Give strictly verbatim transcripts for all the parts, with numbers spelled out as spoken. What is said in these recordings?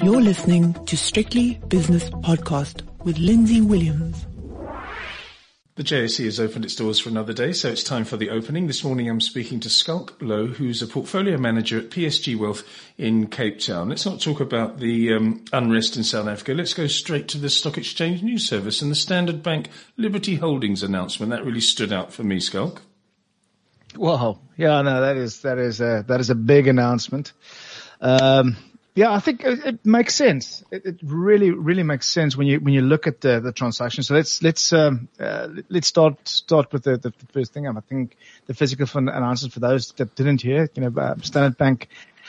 You're listening to Strictly Business Podcast with Lindsay Williams. The J S E has opened its doors for another day, so it's time for the opening. This morning I'm speaking to Schalk Louw, who's a portfolio manager at P S G Wealth in Cape Town. Let's not talk about the um, unrest in South Africa. Let's go straight to the Stock Exchange News Service and the Standard Bank Liberty Holdings announcement. That really stood out for me, Schalk. Wow. Yeah, no, that is, that is a, that is a big announcement. Um, Yeah, I think it, it makes sense. It, it really, really makes sense when you when you look at the, the transaction. So let's let's um, uh, let's start start with the, the, the first thing. I think the physical fund announcement for those that didn't hear. You know, uh, Standard Bank,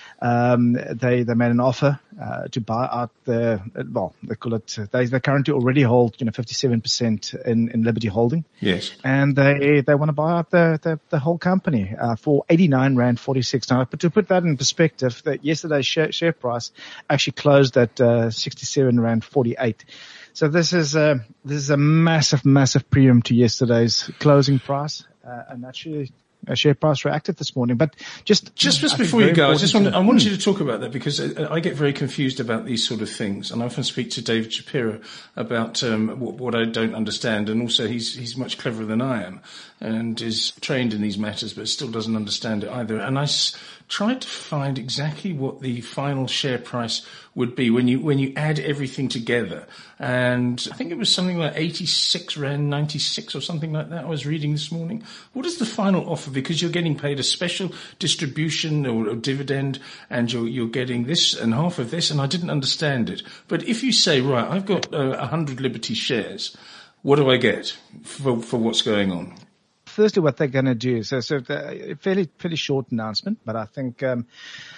um, they they made an offer uh, to buy out the well, they call it. They they currently already hold you know fifty-seven percent in in Liberty Holding. Yes, and they they want to buy out the the, the whole company uh, for eighty-nine rand forty-six. Now, but to put that in perspective, that yesterday's share, share price actually closed at uh, sixty-seven rand forty-eight. So this is a this is a massive massive premium to yesterday's closing price, uh, and actually. A share price reacted this morning, but just just, just before you go, I just want I want you to talk about that because I get very confused about these sort of things, and I often speak to David Shapiro about um, what, what I don't understand, and also he's he's much cleverer than I am, and is trained in these matters, but still doesn't understand it either. And I s- tried to find exactly what the final share price would be when you when you add everything together, and I think it was something like eighty-six rand ninety-six or something like that. I was reading this morning. What is the final offer? Because you're getting paid a special distribution or a dividend, and you're you're getting this and half of this, and I didn't understand it. But if you say, right, I've got uh, one hundred Liberty shares, what do I get for for what's going on? Firstly, what they're going to do, so so the, fairly fairly short announcement, but I think um,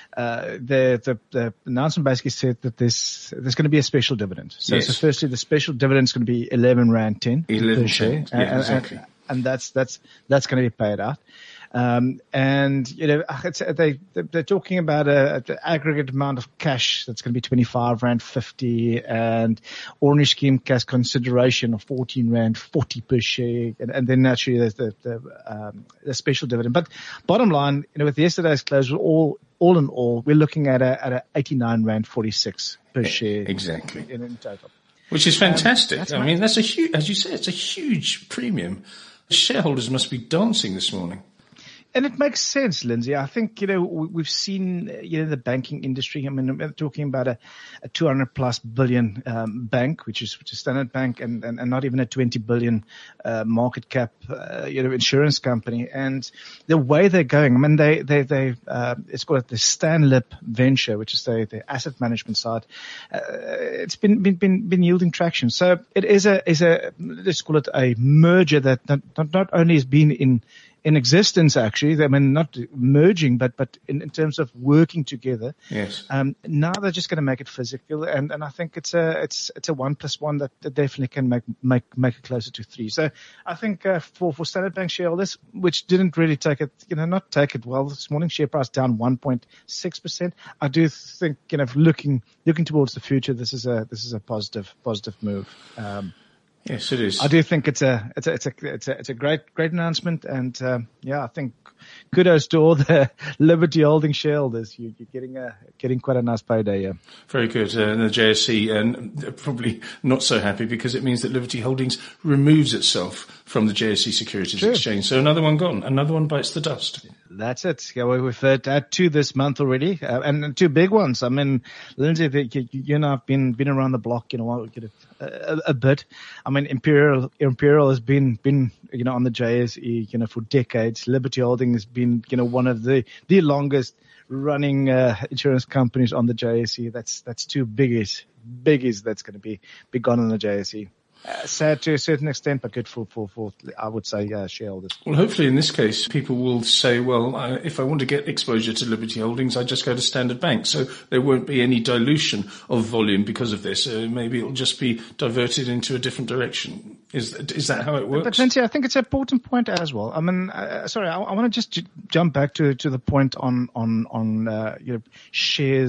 uh, the, the the announcement basically said that there's there's going to be a special dividend. So, yes. so firstly, the special dividend is going to be eleven rand ten eleven per share, yeah, and, exactly. and, and that's that's that's going to be paid out. Um, and, you know, it's, they, they're talking about a, a aggregate amount of cash that's going to be twenty-five rand fifty and Orange Scheme cash consideration of fourteen rand forty per share. And, and then naturally there's the, the, um, the special dividend. But bottom line, you know, with yesterday's close, all, all in all, we're looking at a, at a eighty-nine rand forty-six per share. Exactly. In, in total. Which is fantastic. Um, I mean, that's a huge, as you say, it's a huge premium. Shareholders must be dancing this morning. And it makes sense, Lindsay. I think, you know, we've seen, you know, the banking industry. I mean, we're talking about a, a two hundred plus billion, um, bank, which is, which is Standard Bank and, and, and not even a twenty billion, uh, market cap, uh, you know, insurance company. And the way they're going, I mean, they, they, they, uh, it's called the Stanlib venture, which is the, the asset management side. Uh, it's been, been, been, been yielding traction. So it is a, is a, let's call it a merger that not, not, not only has been in, in existence, actually. I mean, not merging, but, but in, in terms of working together. Yes. Um, now they're just going to make it physical. And, and I think it's a, it's, it's a one plus one that, that definitely can make, make, make it closer to three. So I think, uh, for, for Standard Bank shareholders, which didn't really take it, you know, not take it well this morning, share price down one point six percent. I do think, you know, looking, looking towards the future, this is a, this is a positive, positive move. Um, Yes, it is. I do think it's a it's a it's a it's a, it's a great great announcement, and um, yeah, I think kudos to all the Liberty Holding shareholders. You, you're getting a getting quite a nice payday. Yeah. Very good. Uh, and the J S E and probably not so happy because it means that Liberty Holdings removes itself from the J S E Securities True. Exchange. So another one gone. Another one bites the dust. That's it. Yeah, we've had uh, two this month already, uh, and two big ones. I mean, Lindsay, the, you, you know, I've been been around the block, you know, a, a, a bit. I mean, Imperial Imperial has been been you know on the J S E, you know, for decades. Liberty Holding has been, you know, one of the the longest running uh, insurance companies on the J S E. That's that's two biggies, biggies that's going to be be gone on the J S E. Uh, sad to a certain extent, but good for, for, for I would say, uh, shareholders. Well, hopefully in this case, people will say, well, I, if I want to get exposure to Liberty Holdings, I just go to Standard Bank. So there won't be any dilution of volume because of this. Uh, maybe it'll just be diverted into a different direction. Is is that how it works? But Lindsay, I think it's an important point as well. I mean, uh, sorry, I, I want to just j- jump back to, to the point on, on, on, uh, you know, shares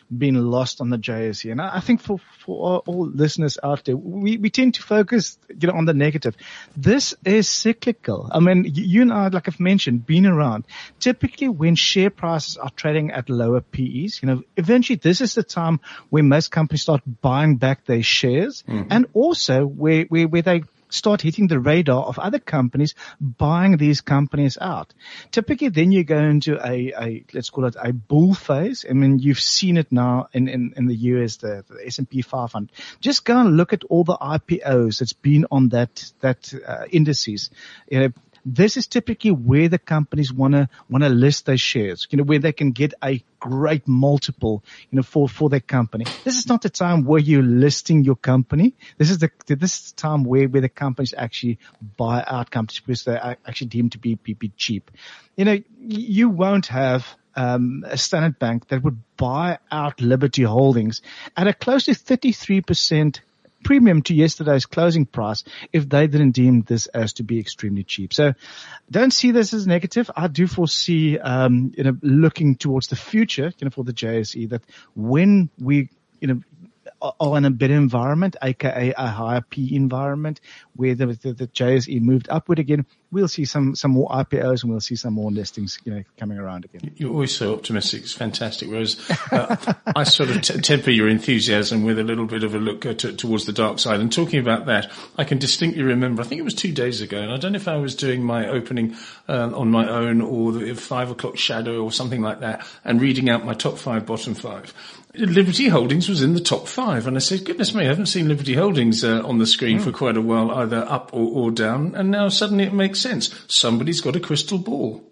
been lost on the J S E. And I, I think for, for all, all listeners out there, we, we tend to focus, you know, on the negative. This is cyclical. I mean, you and I, like I've mentioned, been around. Typically when share prices are trading at lower P Es, you know, eventually this is the time where most companies start buying back their shares, mm-hmm. and also where, where, where they start hitting the radar of other companies buying these companies out. Typically then you go into a, a let's call it a bull phase. I mean, you've seen it now in, in, in the U S, the, the S and P five hundred. Just go and look at all the I P Os that's been on that, that, uh, indices. You know, this is typically where the companies want to want to list their shares, you know, where they can get a great multiple, you know, for for their company. This is not the time where you're listing your company. This is the this is the time where where the companies actually buy out companies because they're actually deemed to be be, be cheap. You know, you won't have um a Standard Bank that would buy out Liberty Holdings at a close to thirty-three percent premium to yesterday's closing price if they didn't deem this as to be extremely cheap. So don't see this as negative. I do foresee, um, you know, looking towards the future, you know, for the J S E, that when we, you know, are in a better environment, aka a higher P environment, where the, the, the J S E moved upward again, we'll see some, some more I P Os and we'll see some more listings, you know, coming around again. You're always so optimistic. It's fantastic. Whereas uh, I sort of t- temper your enthusiasm with a little bit of a look uh, t- towards the dark side. And talking about that, I can distinctly remember, I think it was two days ago, and I don't know if I was doing my opening uh, on my own or the five o'clock shadow or something like that, and reading out my top five, bottom five. Liberty Holdings was in the top five, and I said, goodness me, I haven't seen Liberty Holdings uh, on the screen mm. for quite a while, either up or, or down, and now suddenly it makes sense. Somebody's got a crystal ball.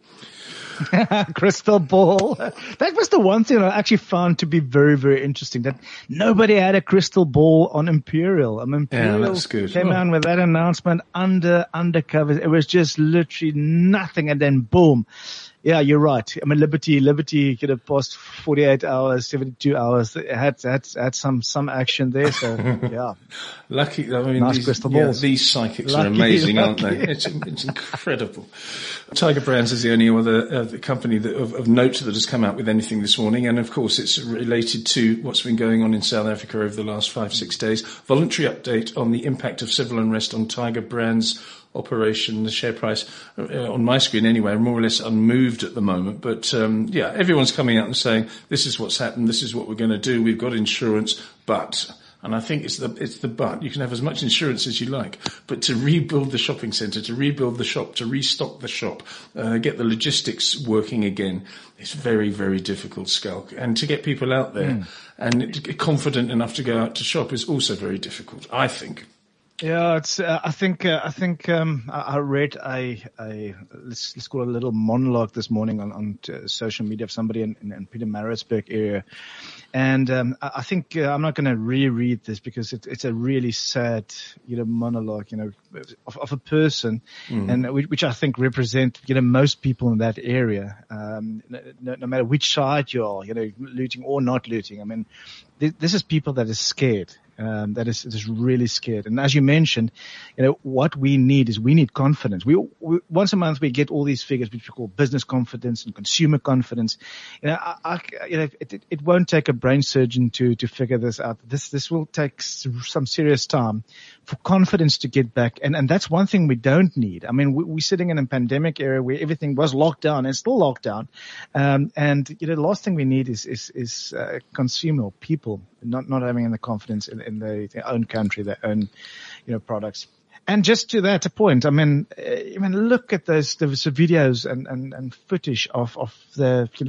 Crystal ball. That was the one thing I actually found to be very, very interesting, that nobody had a crystal ball on Imperial. I mean, Imperial yeah, that's good. came oh. out with that announcement under, undercover. It was just literally nothing, and then boom. Yeah, you're right. I mean, Liberty, Liberty could have passed forty-eight hours, seventy-two hours. It had, had, had some, some action there. So, yeah. Lucky, I mean, nice these, crystal yeah, balls. these psychics lucky, are amazing, lucky. aren't they? It's, it's incredible. Tiger Brands is the only other uh, the company that, of, of note that has come out with anything this morning. And of course, it's related to what's been going on in South Africa over the last five, six days. Voluntary update on the impact of civil unrest on Tiger Brands operation. The share price uh, on my screen anyway, more or less unmoved at the moment. But um, yeah, everyone's coming out and saying, this is what's happened, this is what we're going to do, we've got insurance, but... And I think it's the, it's the but. You can have as much insurance as you like, but to rebuild the shopping centre, to rebuild the shop, to restock the shop, uh, get the logistics working again, it's very, very difficult, Schalk. And to get people out there mm. and confident enough to go out to shop is also very difficult, I think. Yeah, it's. Uh, I think. Uh, I think. Um, I, I read a, a let's let's call it a little monologue this morning on on uh, social media of somebody in, in, in Pietermaritzburg area, and um, I, I think uh, I'm not going to reread this because it, it's a really sad, you know, monologue, you know, of, of a person, mm. and which, which I think represent, you know, most people in that area, um, no, no matter which side you are, you know, looting or not looting. I mean, this, this is people that is scared. Um, that is, is really scared. And as you mentioned, you know, what we need is we need confidence. We, we once a month we get all these figures which we call business confidence and consumer confidence. You know, I, I, you know, it, it, it won't take a brain surgeon to, to figure this out. This, this will take some serious time for confidence to get back. And, and that's one thing we don't need. I mean, we, we're sitting in a pandemic era where everything was locked down and still locked down. Um, and, you know, the last thing we need is, is, is, uh, consumer people not, not having the confidence in, in their, their own country, their own, you know, products. And just to that point, I mean, I mean, look at those, those videos and, and, and footage of, of the, you know,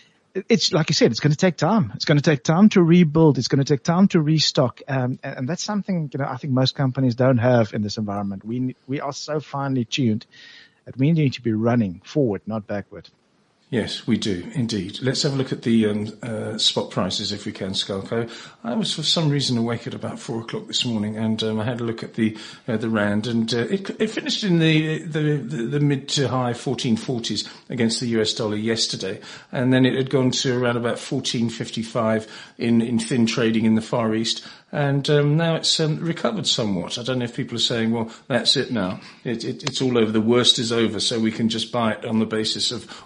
it's like you said, it's going to take time. It's going to take time to rebuild. It's going to take time to restock. Um, and, and that's something, you know, I think most companies don't have in this environment. We, we are so finely tuned that we need to be running forward, not backward. Yes, we do, indeed. Let's have a look at the um, uh, spot prices if we can, Schalk. I was for some reason awake at about four o'clock this morning, and um, I had a look at the uh, the rand, and uh, it, it finished in the, the the the mid to high fourteen forties against the U S dollar yesterday, and then it had gone to around about fourteen fifty-five in in thin trading in the Far East. And um, now it's um, recovered somewhat. I don't know if people are saying, well, that's it now. It, it, it's all over. The worst is over, so we can just buy it on the basis of all the other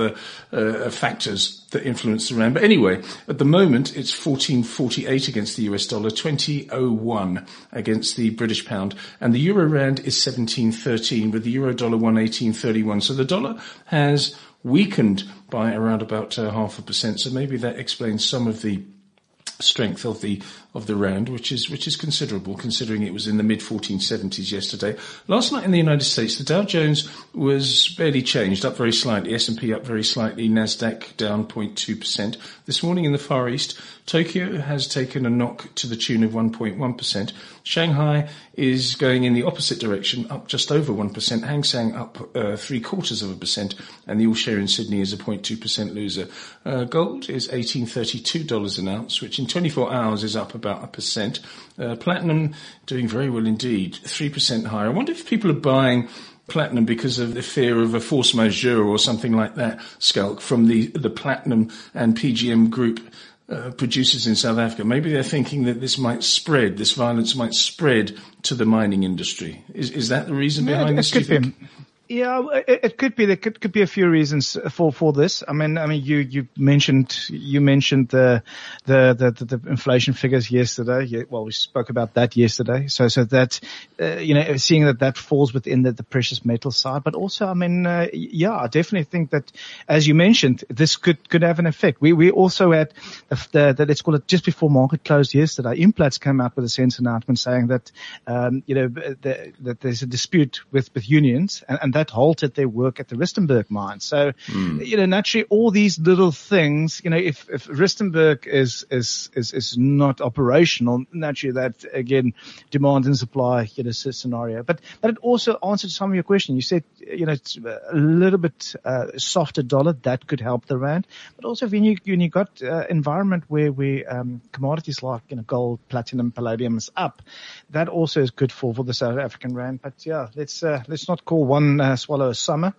other uh, factors that influence the rand. But anyway, at the moment, it's fourteen forty-eight against the U S dollar, twenty oh one against the British pound, and the euro rand is seventeen thirteen with the euro dollar one eighteen thirty-one. So the dollar has weakened by around about uh, half a percent. So maybe that explains some of the strength of the of the rand, which is which is considerable, considering it was in the mid fourteen seventies yesterday. Last night in the United States, the Dow Jones was barely changed, up very slightly. S and P up very slightly. Nasdaq down zero point two percent. This morning in the Far East, Tokyo has taken a knock to the tune of one point one percent. Shanghai is going in the opposite direction, up just over one percent. Hang Seng up uh, three quarters of a percent, and the all-share in Sydney is a zero point two percent loser. Uh, gold is eighteen thirty-two dollars an ounce, which in twenty-four hours is up about a percent. Uh, platinum doing very well indeed, three percent higher. I wonder if people are buying platinum because of the fear of a force majeure or something like that, Schalk, from the, the platinum and P G M group uh, producers in South Africa. Maybe they're thinking that this might spread, this violence might spread to the mining industry. Is, is that the reason behind yeah, this? Could be. Yeah, it, it could be. There could, could be a few reasons for, for this. I mean, I mean, you, you mentioned, you mentioned the, the, the, the inflation figures yesterday. Yeah, well, we spoke about that yesterday. So, so that, uh, you know, seeing that that falls within the, the precious metal side, but also, I mean, uh, yeah, I definitely think that, as you mentioned, this could, could have an effect. We, we also had the, the, the let's call it just before market closed yesterday, Implats came out with a sense announcement saying that, um, you know, the, that there's a dispute with, with unions, and, and that halted their work at the Rustenburg mine. So, mm. you know, naturally all these little things, you know, if, if Rustenburg is, is, is, is not operational, naturally that again, demand and supply, you know, scenario. But, but it also answered some of your question. You said, you know, it's a little bit, uh, softer dollar, that could help the rand. But also when you, when you got, uh, environment where we, um, commodities like, you know, gold, platinum, palladium is up, that also is good for, for the South African rand. But yeah, let's, uh, let's not call one, uh, swallow a summer.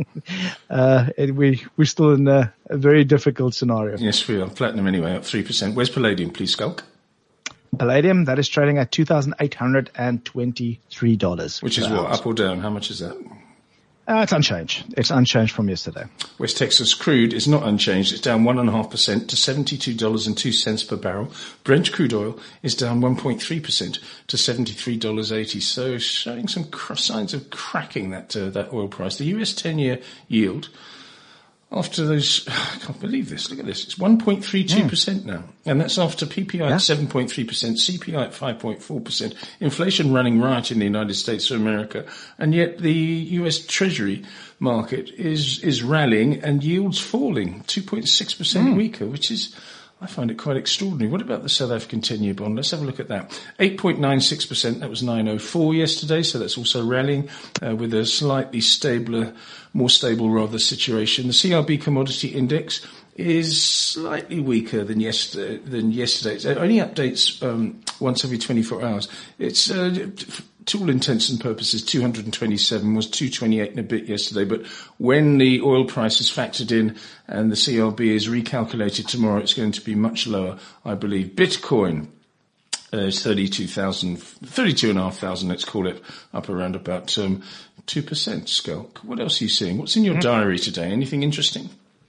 uh, and we, we're still in a, a very difficult scenario. Yes, we are. Platinum anyway, up three percent. Where's palladium, please, Schalk? Palladium, that is trading at two thousand eight hundred twenty-three dollars. Which is what, up or down? How much is that? Uh, it's unchanged. It's unchanged from yesterday. West Texas crude is not unchanged. It's down one point five percent to seventy-two dollars and two cents per barrel. Brent crude oil is down one point three percent to seventy-three dollars and eighty cents. So showing some cr- signs of cracking that uh, that oil price. The U S ten-year yield, after those, I can't believe this, look at this, it's one point three two percent mm. now. And that's after P P I yeah. at seven point three percent, C P I at five point four percent, inflation running riot in the United States of America, and yet the U S Treasury market is, is rallying and yields falling, two point six percent mm. weaker, which is, I find it quite extraordinary. What about the South African ten-year bond? Let's have a look at that. eight point nine six percent, that was nine oh four yesterday, so that's also rallying uh, with a slightly stabler, more stable rather situation. The C R B commodity index is slightly weaker than yesterday. Than yesterday. It only updates um, once every twenty-four hours. It's uh, to all intents and purposes, two hundred twenty-seven, was two twenty-eight and a bit yesterday. But when the oil price is factored in and the C R B is recalculated tomorrow, it's going to be much lower, I believe. Bitcoin uh, is thirty-two thousand, thirty-two and a half thousand, let's call it, up around about um, two percent, Schalk. What else are you seeing? What's in your diary today? Anything interesting?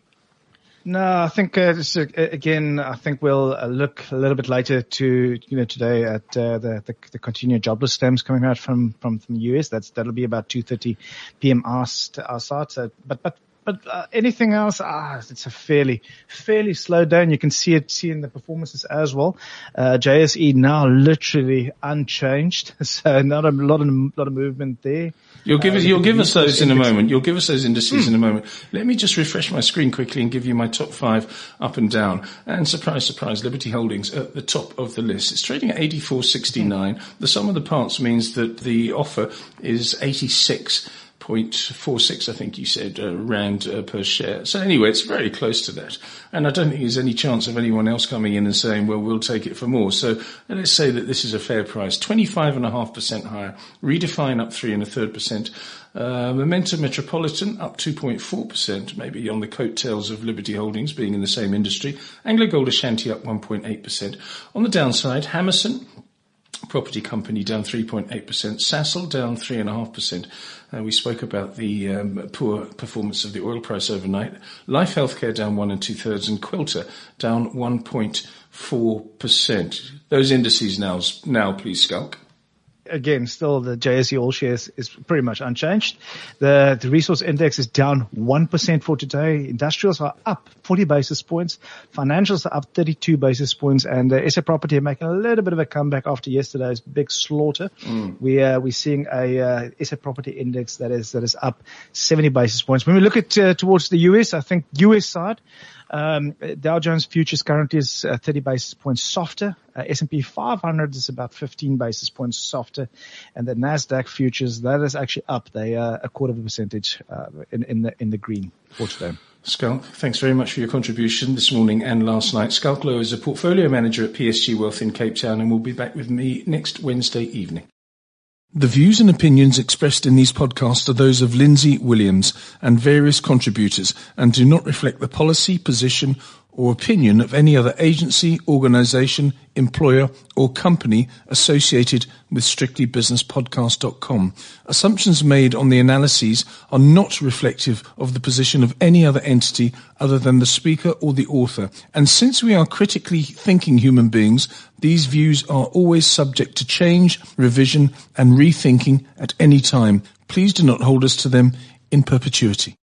No, I think, uh, just, uh, again, I think we'll uh, look a little bit later to, you know, today at, uh, the, the, the continued jobless claims coming out from, from, from the U S. That's, that'll be about two thirty p.m. our, our side. So, but, but, But uh, anything else, ah, it's a fairly, fairly slow down. You can see it, see in the performances as well. Uh, J S E now literally unchanged, so not a lot of lot of movement there. You'll give uh, us, you'll give us those in a moment. You'll give us those indices mm. in a moment. Let me just refresh my screen quickly and give you my top five up and down. And surprise, surprise, Liberty Holdings at the top of the list. It's trading at eighty-four sixty-nine. Mm. The sum of the parts means that the offer is eighty-six. point four six, I think you said, uh, rand uh, per share. So anyway, it's very close to that. And I don't think there's any chance of anyone else coming in and saying, well, we'll take it for more. So let's say that this is a fair price. twenty-five and a half percent higher. Redefine up three and a third percent. Uh, Momentum Metropolitan up two point four percent, maybe on the coattails of Liberty Holdings being in the same industry. Anglo Gold Ashanti up one point eight percent. On the downside, Hammerson Property Company down three point eight percent. Sasol down three point five percent. Uh, we spoke about the um, poor performance of the oil price overnight. Life Healthcare down one and two thirds, and Quilter down one point four percent. Those indices now, now please, Schalk. Again, still the J S E All Shares is pretty much unchanged. The, the resource index is down one percent for today. Industrials are up forty basis points. Financials are up thirty-two basis points. And uh, S A Property are making a little bit of a comeback after yesterday's big slaughter. Mm. We, uh, we're seeing a uh, S A Property index that is that is up seventy basis points. When we look at uh, towards the U S, I think U S side, Um, Dow Jones futures currently is uh, thirty basis points softer. Uh, S and P five hundred is about fifteen basis points softer. And the NASDAQ futures, that is actually up. They are uh, a quarter of a percentage uh, in, in the in the green for today. Schalk, thanks very much for your contribution this morning and last night. Schalk Louw is a portfolio manager at P S G Wealth in Cape Town and will be back with me next Wednesday evening. The views and opinions expressed in these podcasts are those of Lindsay Williams and various contributors and do not reflect the policy, position or opinion of any other agency, organisation, employer or company associated with strictly business podcast dot com. Assumptions made on the analyses are not reflective of the position of any other entity other than the speaker or the author. And since we are critically thinking human beings, these views are always subject to change, revision and rethinking at any time. Please do not hold us to them in perpetuity.